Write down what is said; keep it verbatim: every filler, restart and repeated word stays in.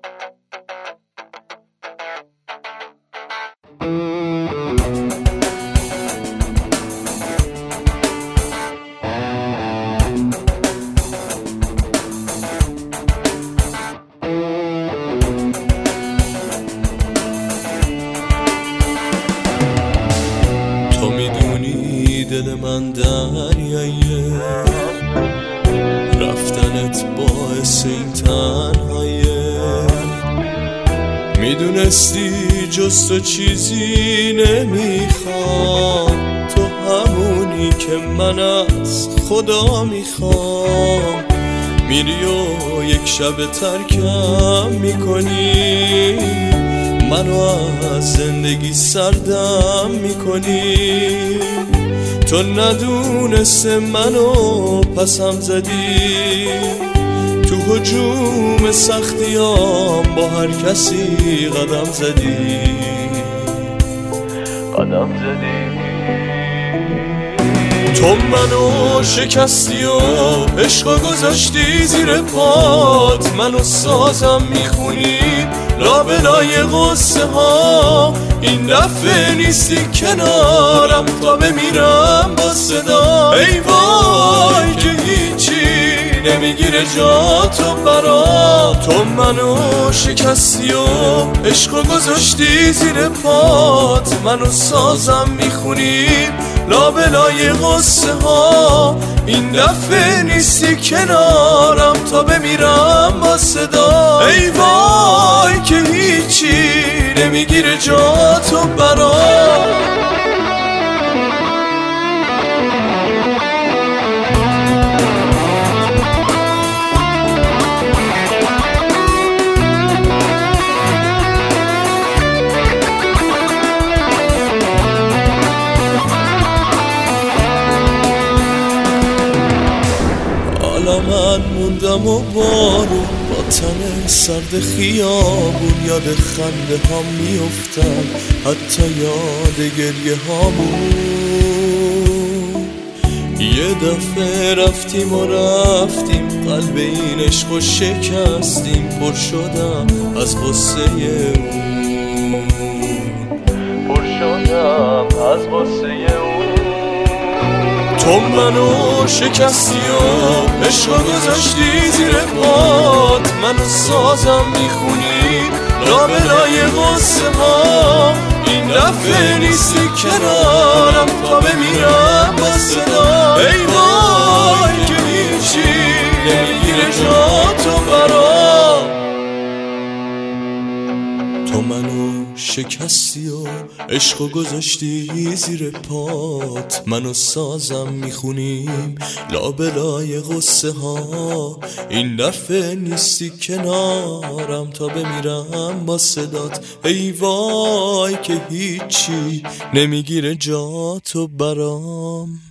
تو میدونی دل من دریایه، رفتنت باعث این تنهاییه. میدونستی جز تو چیزی نمیخوام، تو همونی که من از خدا میخوام. میری و یک شب ترکم میکنی، منو از زندگی سردم میکنی. تو ندونسته منو پسم زدی، تو هجوم سختیام با هر کسی قدم زدی قدم زدی. تو منو شکستی و عشقا گذاشتی زیر پات، منو سازم میخونی لابلای غصه ها. این دفعه نیستی کنارم تا بمیرم با صدا. ای وای که هیچی نمیگیره جا تو برا. تو منو شکستی و عشقو گذاشتی زیر پات، منو سازم میخونی لابلای غصه ها. این دفعه نیستی کنارم تا بمیرم با صدا. ای وای که هیچی نمیگیره جا تو برا. من موندم و بارون با تن سرد خیابون، یاد خنده ها میفتم حتی یاد گریه هامون. یه دفعه رفتیم و رفتیم، قلب این عشق و شکستیم. پر شدم از غصه اون، پر شدم از غصه اون. تو منو شکستی و عشقا گذاشتی زیر پات، منو سازم میخونی لابلای غصه ها. این دفعه نیستی کنارم تا بمیرم با صدا. ای وای که هیچی نمیگیره جا تو برا. تو منو شکستی و عشقو گذاشتی زیر پات، منو سازم میخونیم لابلای غصه ها. این دفعه نیستی کنارم تا بمیرم با صدات. ای وای که هیچی نمیگیره جا تو برام.